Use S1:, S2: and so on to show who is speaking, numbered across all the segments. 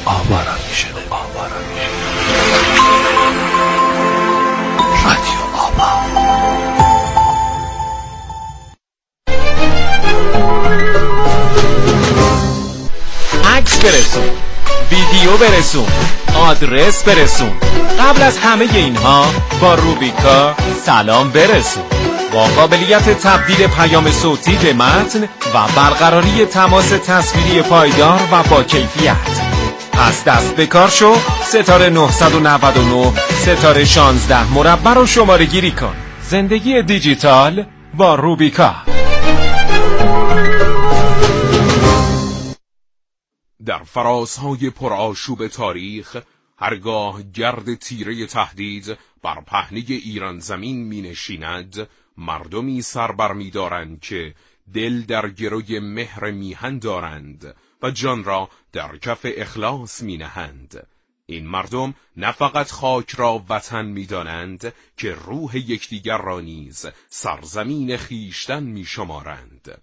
S1: آوارا میشه. رادیو آوا.
S2: عکس برسون، ویدیو برسون، آدرس برسون. قبل از همه اینها با روبیکا سلام برسون. با قابلیت تبدیل پیام صوتی به متن و برقراری تماس تصویری پایدار و با کیفیت. از دست به کار شو. ستاره 999 ستاره 16 مربع رو شماره گیری کن. زندگی دیجیتال با روبیکا.
S3: در فرازهای پرآشوب تاریخ هرگاه گرد تیره تهدید بر پهنه ایران زمین می نشیند، مردمی سر بر می دارند که دل در گروی مهر میهن دارند و جان را در کف اخلاص می نهند. این مردم نه فقط خاک را وطن می دانند که روح یکدیگر را نیز سرزمین خیشتن می شمارند.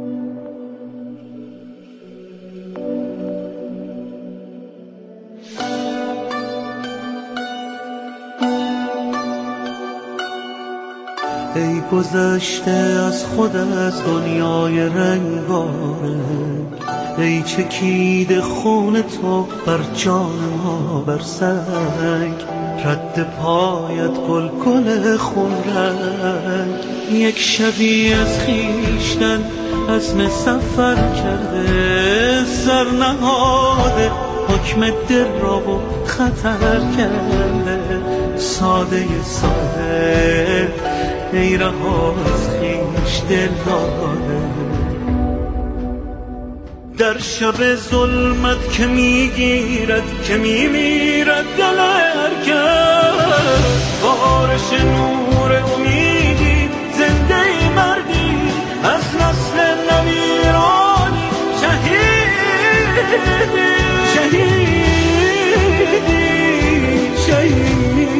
S4: ای گذشته از خود از دنیای رنگارنگ، ای چکیده خون تو بر جان ما بر سنگ، رد پایت گل گل خون رنگ. یک شبی از خیشتن عزم سفر کرده، سر نهاده حکم دل را و خطر کرده. ساده ساده ای رها از خویش دل داده، در شب ظلمت که میگیرد که میمیرد دل هرکس، بارش نور امیدی زنده ای مردی از نسل نمیرانی، شهیدی شهیدی شهیدی.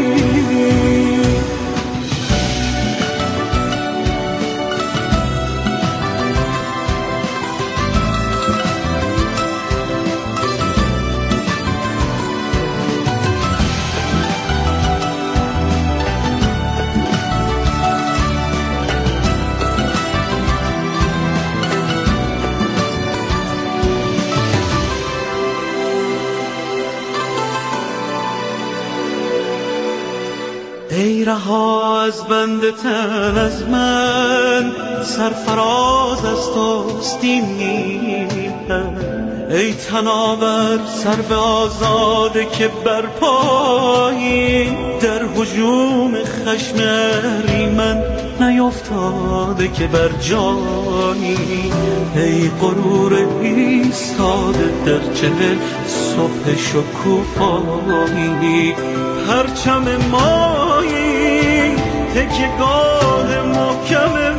S4: ای رها از بند تن از من، سرفراز از توست این میهن. ای تناور سرو آزاده که بر پایی، در هجوم خشم اهریمن نیفتاده که بر جایی. ای غرور ایستاده در چهل صبح شکوفایی، پرچم مایی تکیه‌گاه محکم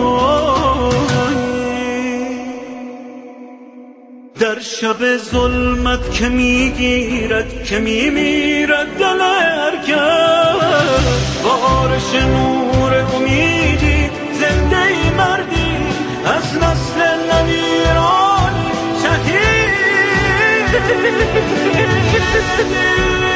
S4: مایی. در شب ظلمت که میگیرد که میمیرد دل هرکس، بارش نور امیدی زنده ای مردی از نسل نمیرانی، شهیدی.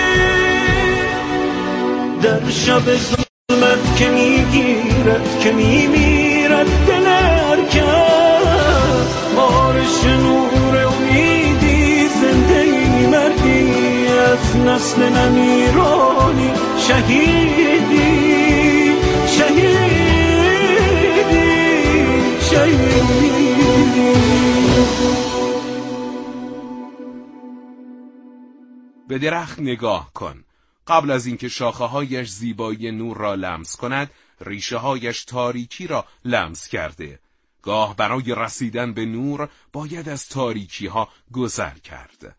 S4: در شب ظلمت که میگیرد که میمیرد دل هرکس، بارش نور امیدی زنده ای مردی از نسل نمیرانی، شهیدی شهیدی شهیدی.
S3: به درخت نگاه کن. قبل از اینکه شاخه‌هایش زیبایی نور را لمس کند، ریشه‌هایش تاریکی را لمس کرده. گاه برای رسیدن به نور باید از تاریکی‌ها گذر کرد.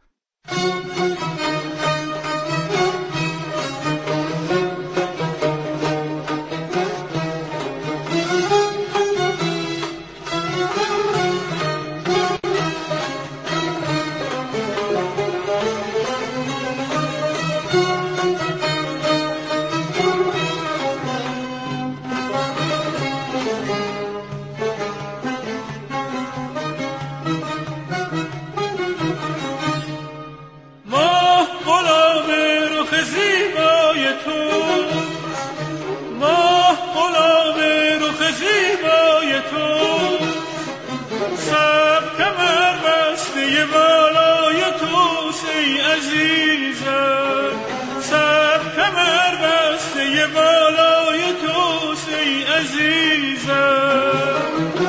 S4: ما عزیزم، سر کمر بسته بالای توست ای عزیزم.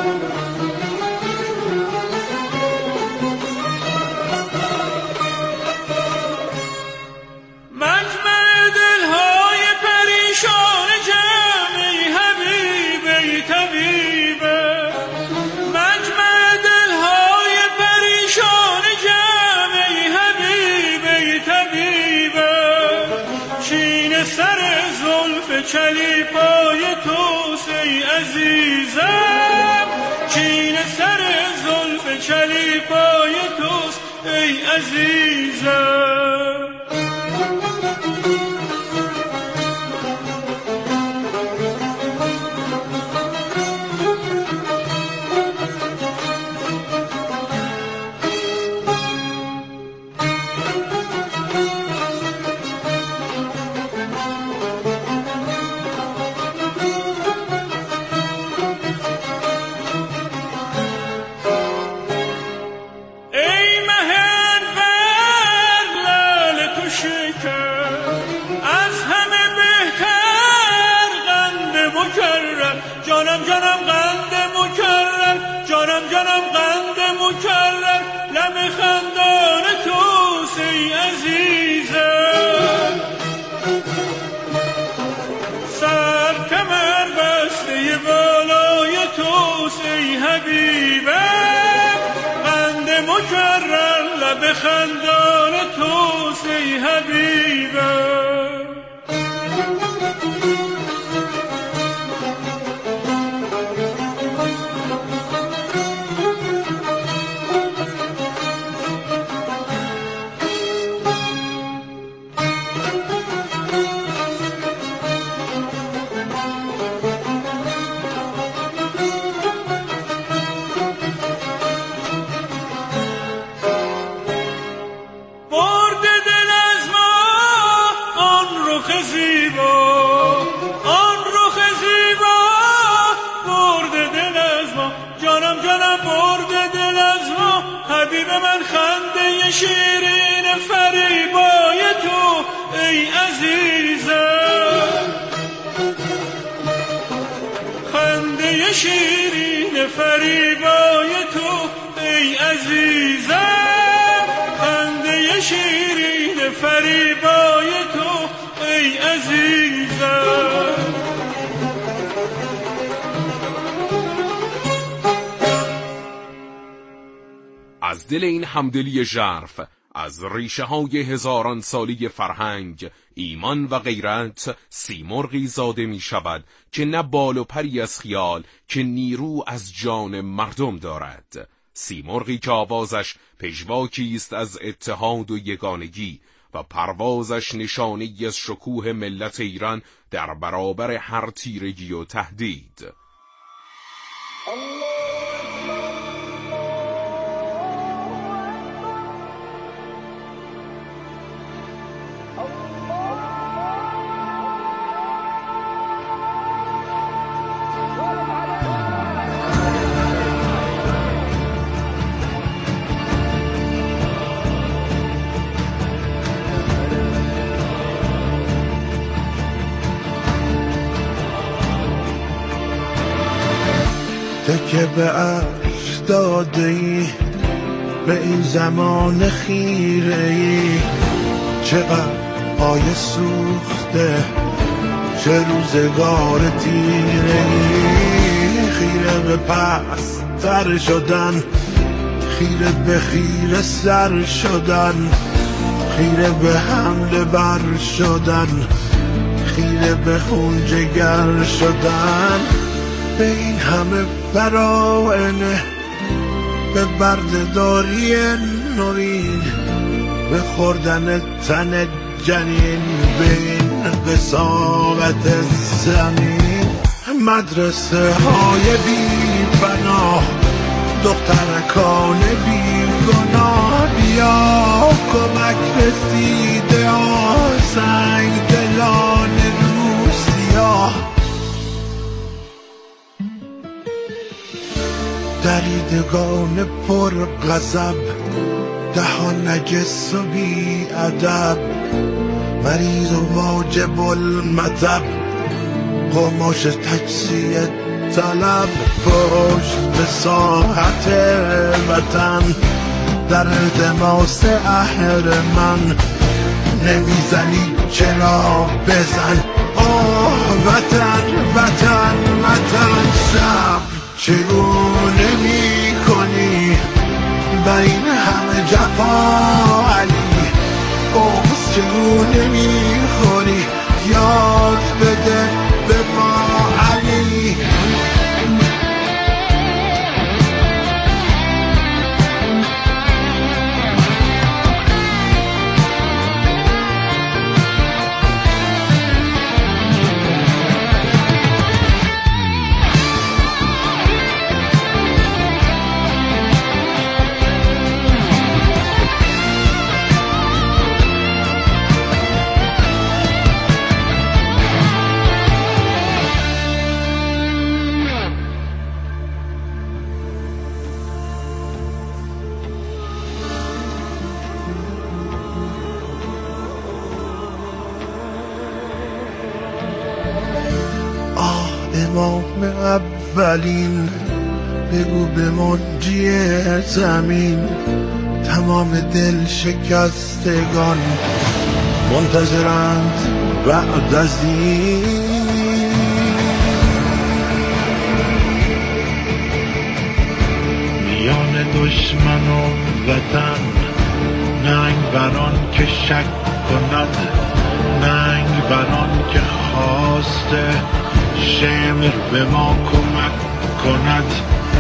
S4: مجمع دلهای پریشان جمع ای حبیب ای طبیبه، مجمع دلهای پریشان جمع ای حبیب ای طبیبه. چین سر زلف چلیپای توست ای عزیزم، چین سر زلف چلیپای توست ای عزیزم. جانم جانم قند مکرر، جانم جانم قند مکرر، لب خندان توست ای عزیزم. سر کمر بسته بالای توست ای حبیبم، قند مکرر، لب خندان توست ای حبیبم. من خنده شیرین فریبای تو ای عزیزم، خنده شیرین فریبای تو ای عزیزم، خنده شیرین فریبای تو ای عزیزم.
S3: از دل این همدلی ژرف، از ریشه های هزاران سالی فرهنگ، ایمان و غیرت، سیمرغی زاده می شود که نه بال و پری از خیال، که نیرو از جان مردم دارد. سیمرغی که آوازش پژواکی است از اتحاد و یگانگی و پروازش نشانه‌ای از شکوه ملت ایران در برابر هر تیرگی و تهدید.
S1: که به عرش داده ای به این زمان خیره ای، چقدر پای سوخته چه روزگار تیره ای. خیره به پستر شدن، خیره به خیره سر شدن، خیره به حمله بر شدن، خیره به خون جگر شدن. به این همه براعنه، به بردهداری نورین، به خوردن تن جنین، به این قساوت زمین. مدرسه های بی بنا، دخترکان بی گناه، بیا کمک رسیده سنگ دلان روسیا. دریدگان پر غضب دهان نجس و بی ادب، مریض و واجب المطب، قماش تجزیه طلب، پشت به ساحت وطن، در التماس اهرمن، نمیزنی چرا بزن، آه وطن وطن وطن، صبر چگونه میکنی با این همه جفا علی، بغض چگونه میخوری یاد بده به ما علی. امام اولین بگو به منجی زمین، تمام دل شکستگان منتظرند بعد از این، میان دشمن و وطن، ننگ بران که شک کند، ننگ بران که خواسته شمر به ما کمک کند.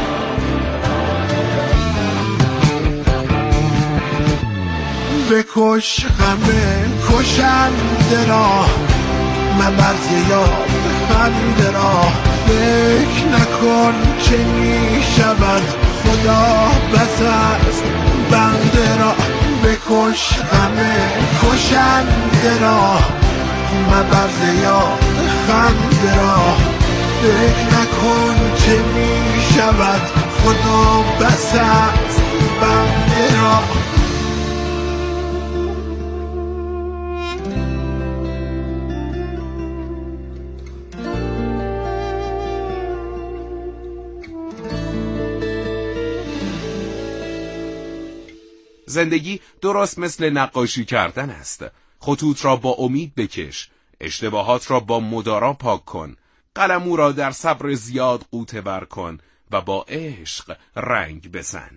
S1: بکش همه کشنده را، مبر زیاد خنده را، فکر نکن چه می شود خدا بس است بنده را. بکش همه کشنده را، مبر زیاد خنده را، فکر نکن چه می شود خدا بس است بنده را.
S3: زندگی درست مثل نقاشی کردن است. خطوط را با امید بکش، اشتباهات را با مدارا پاک کن، قلمو را در صبر زیاد غوطه ور کن و با عشق رنگ بزن.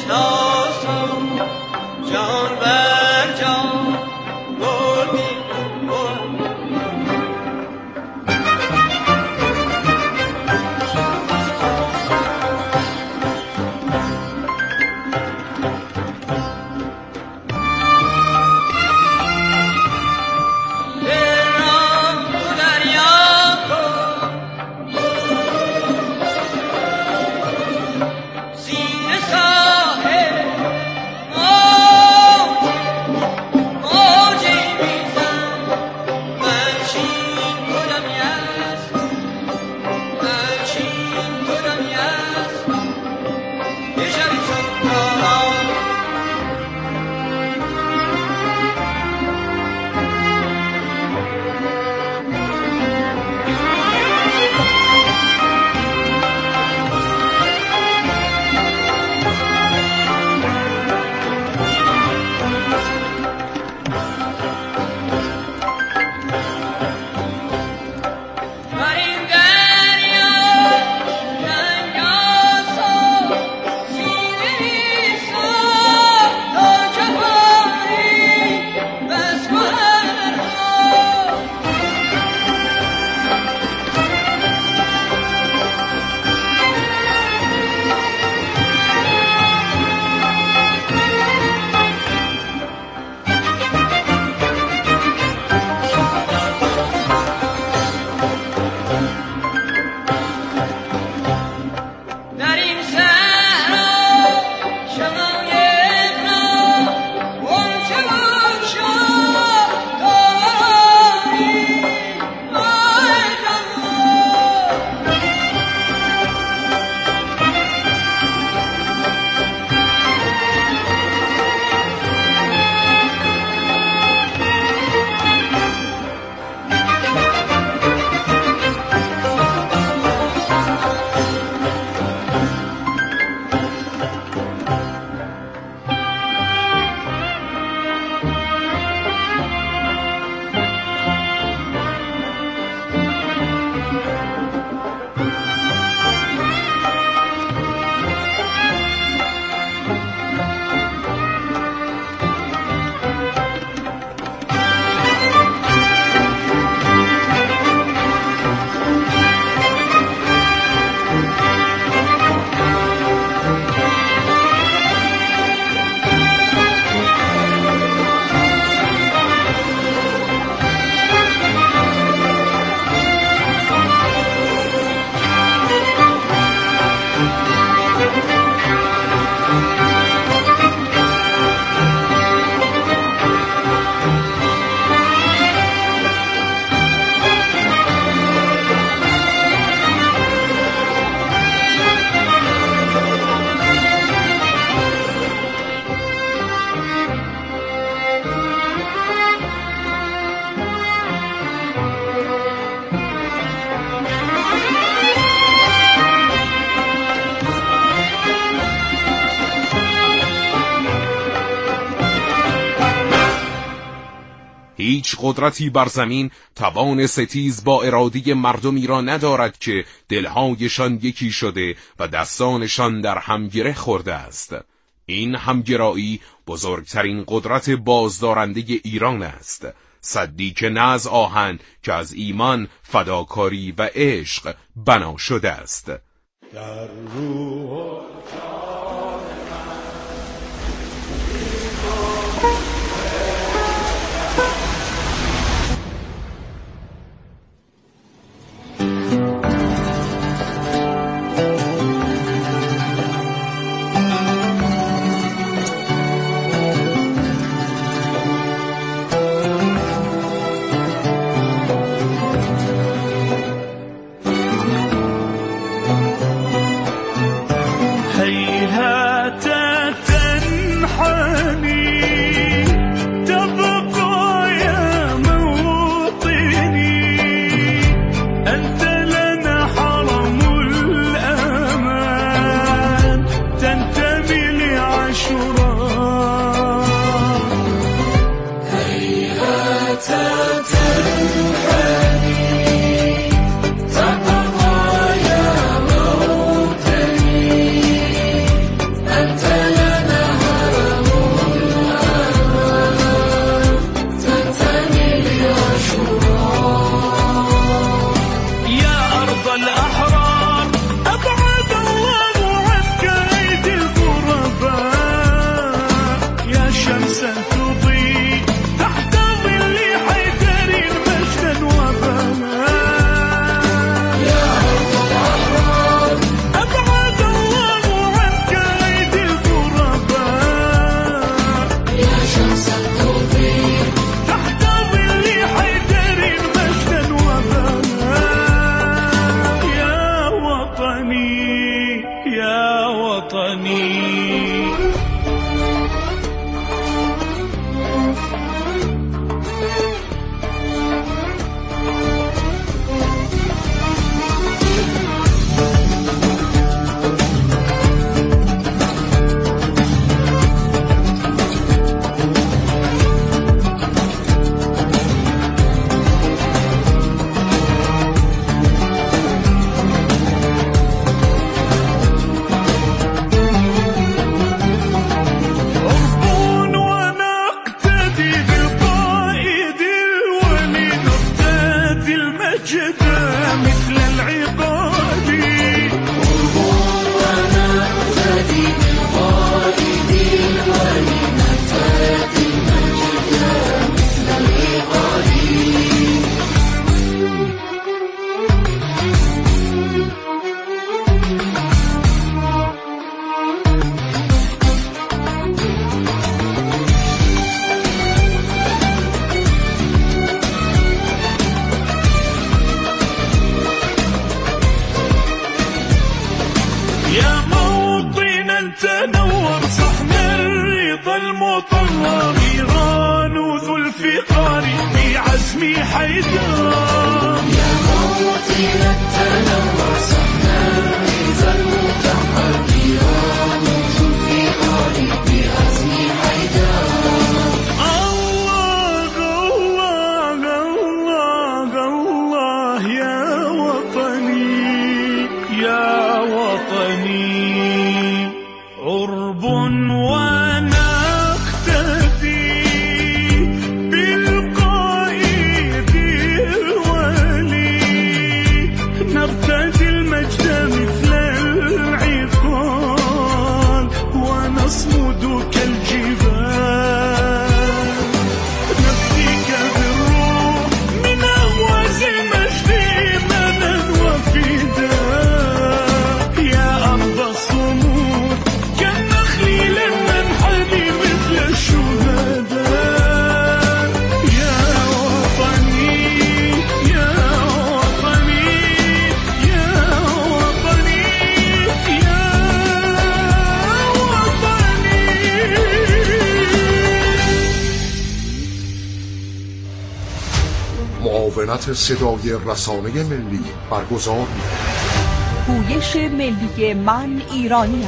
S3: هیچ قدرتی بر زمین توان ستیز با ارادی مردمی را ندارد که دلهایشان یکی شده و دستانشان در همگره خورده است. این همگرایی بزرگترین قدرت بازدارنده ایران است، سدی که نه از آهن که از ایمان، فداکاری و عشق بنا شده است.
S1: در روح
S4: hey المطر إيران ذو الفقار بعزم حيدر يا موطن التنور صحنا إذا المطهر إيران ذو الفقار بعزم حيدر الله الله الله الله يا وطني يا وطني عرب ونقتدي بالقائد الولي نرتدي المجد مثل العقال ونصمد كالجبال نفديك بالروح من أهواز المجد منا وفداء يا أرض الصمود كالنخل لما نحني مثل الشهداء يا وطني يا وطني يا وطني يا وطني.
S5: معاونت صدای رسانه ملی برگزار می‌کند.
S6: پویش ملی من ایرانیم.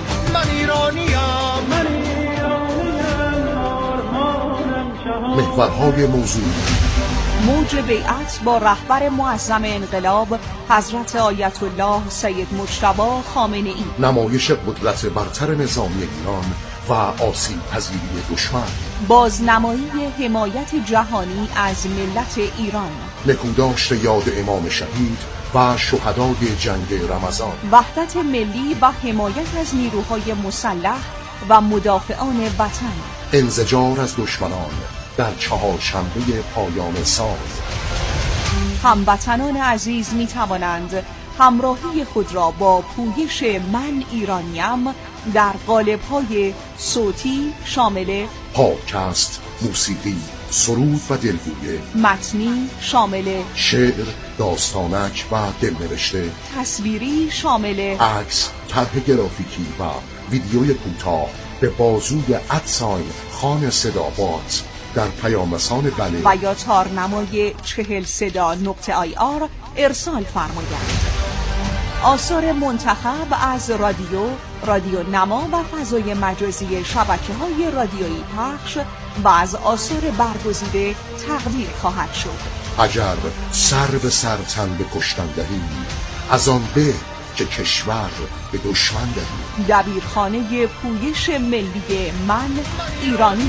S5: محورهای موضوعی
S6: موج بیعت با رهبر معظم انقلاب حضرت آیت الله سید مجتبی خامنه ای،
S5: نمایش قدرت برتر نظامی ایران و آسیب پذیری دشمن،
S6: بازنمایی حمایت جهانی از ملت ایران،
S5: نکوداشت یاد امام شهید و شهدای جنگ رمضان،
S6: وحدت ملی و حمایت از نیروهای مسلح و مدافعان وطن،
S5: انزجار از دشمنان در چهارشنبه پایان سال.
S6: هموطنان عزیز می توانند همراهی خود را با پویش من ایرانیم در قالب‌های صوتی شامل
S5: پادکست، موسیقی، سرود و دلگویه،
S6: متنی شامل
S5: شعر، داستانک و دلنوشته،
S6: تصویری شامل
S5: عکس، طرح گرافیکی و ویدیوی کوتاه به بازوی ادساین خان صدابات در پیامرسان بله
S6: و یا تارنمای 40صدا.ir ارسال فرمایند. آثار منتخب از رادیو نما و فضای مجازی شبکه‌های رادیویی پخش و از آثار برگزیده تقدیر خواهد شد.
S5: اگر سر به سر تن به کشتن دهی، از آن به که کشور به دشمن دهی.
S6: دبیرخانه پویش ملی من ایرانی.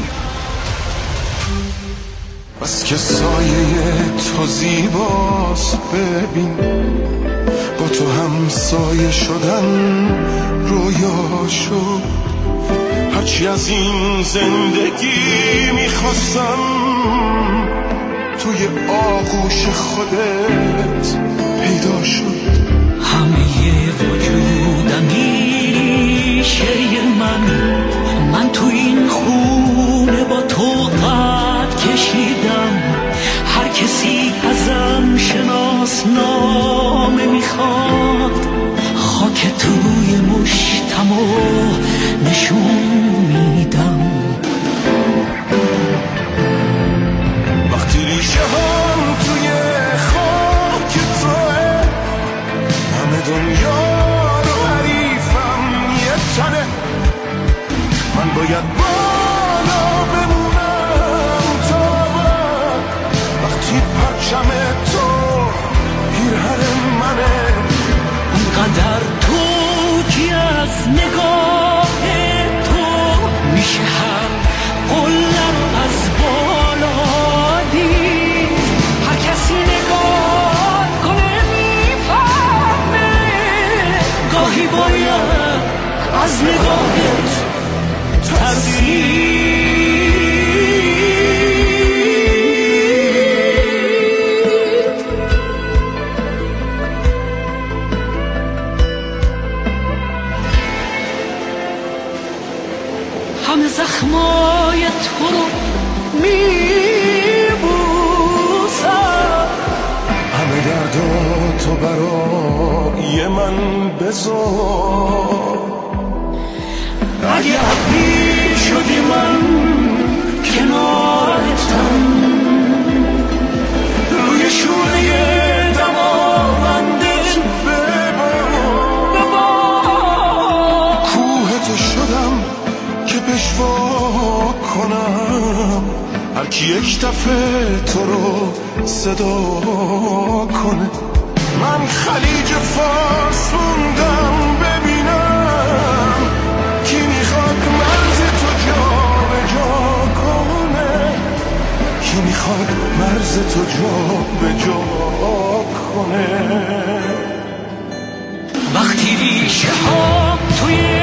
S1: بس که سایه تو زیباست، ببین با تو هم سایه شدن رویا شد. هرچی از این زندگی میخواستم توی آغوش خودت پیدا شد.
S4: همه وجودمی ریشه من تو این خونه با تو قد کشیدم. هر کسی ازم شناسنامه میخواد، خاک توی مشتمو نشون میدم.
S1: وقتی ریشه هم توی خاک توه، همه دنیا رو حریفم یه تنه. من باید بالا بمونم تا بعد، وقتی پرچم تو پیرهن منه.
S4: اونقدر تو که از نگاه تو میشه هر قلم از بالا دید. هر کسی نگاه کنه میفهمه، گاهی باید از نگاهت ترسید. همه زخمای تو رو میبوسم،
S1: همه درداتو برای من بذار.
S4: اگه عبی شدی من
S1: کنم، هر کی یک دفعه تو رو صدا کنه. من خلیج فارس موندم ببینم کی میخواد مرز تو جا به جا کنه، کی میخواد مرز تو جا به جا کنه.
S4: وقتی ریشه ها توی